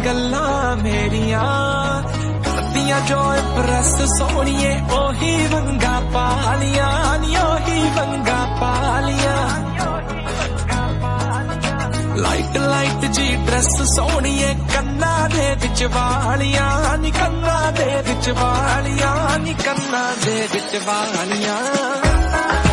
गल्लां मेरियां करदियां जो इम्प्रेस सोहणिए ओही वंगा पालियां नी ओही वंगा पालियां लाइट लाइट जी ड्रेस सोहणिए कन्ना दे विच वालियां नी कन्ना दे विच वालियां नी कन्ना दे विच वालियां